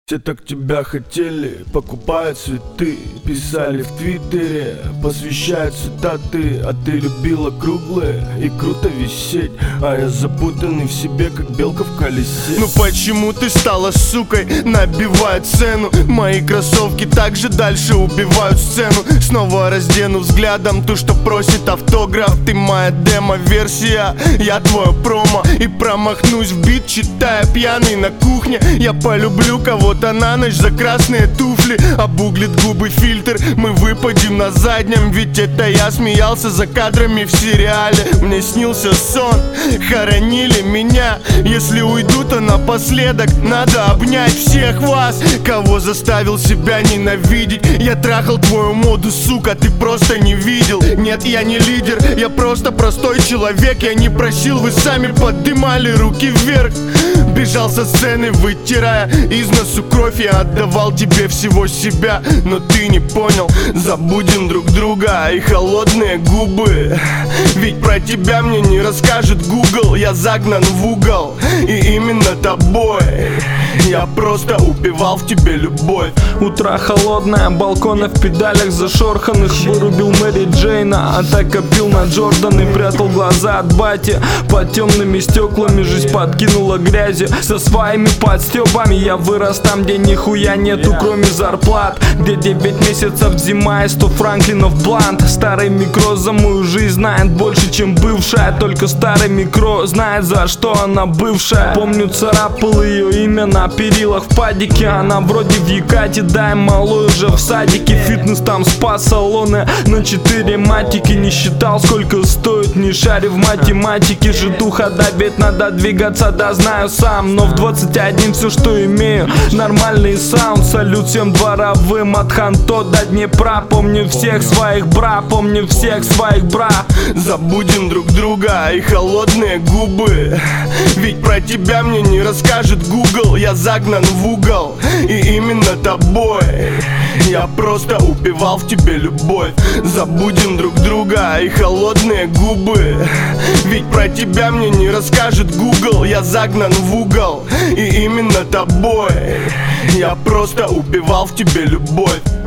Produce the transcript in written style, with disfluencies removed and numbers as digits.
Те так тебя хотели, покупают цветы, писали в твиттере, посвящают цитаты. А ты любила круглые и круто висеть, а я запутанный в себе, как белка в колесе. Ну почему ты стала сукой, набивают цену? Мои кроссовки также дальше убивают сцену. Снова раздену взглядом ту, что просит автограф. Ты моя демо-версия, я твое промо. И промахнусь в бит, читая пьяный на кухне. Я полюблю кого-то на ночь за красные туфли. Обуглит губы фильтр, мы выпадем на заднем. Ведь это я смеялся за кадрами в сериале. Мне снился сон, хоронили меня. Если уйду, то напоследок надо обнять всех вас, кого заставил себя ненавидеть. Я трахал твою моду, сука, ты просто не видел. Нет, я не лидер, я просто простой человек. Я не просил, вы сами поднимали руки вверх. Бежал со сцены, вытирая из носу кровь. Я отдавал тебе всего себя, но ты не понял. Забудем друг друга и холодные губы. Ведь про тебя мне не расскажет Google. Я загнан в угол, и именно тобой я просто убивал в тебе любовь. Утро холодное, балконы в педалях зашорханных. Вырубил Мэри Джейна, а так копил на Джордан. И прятал глаза от бати под темными стеклами. Жизнь подкинула грязи со своими подстебами. Я вырос там, где нихуя нету, кроме зарплат, где 9 месяцев зима и 100 франклинов блант. Старый микро за мою жизнь знает больше, чем бывшая. Только старый микро знает, за что она бывшая. Помню, царапал ее имя на перилах в падике. Она вроде в Екате, дай малой уже в садике. Фитнес там, спа-салоны на 4 матики. Не считал, сколько стоит, не шарю в математике. Житуха, да ведь надо двигаться, да знаю сам. Но в 21 все, что имею, нормальный саунд. Салют всем дворовым от Ханто до Днепра. Помню всех своих бра, помню всех своих бра. Забудем друг друга и холодные губы. Ведь про тебя мне не расскажет Google. Я загнан в угол, и именно тобой я просто убивал в тебе любовь. Забудем друг друга и холодные губы. Ведь про тебя мне не расскажет Google. Я загнан в угол, и именно тобой я просто убивал в тебе любовь.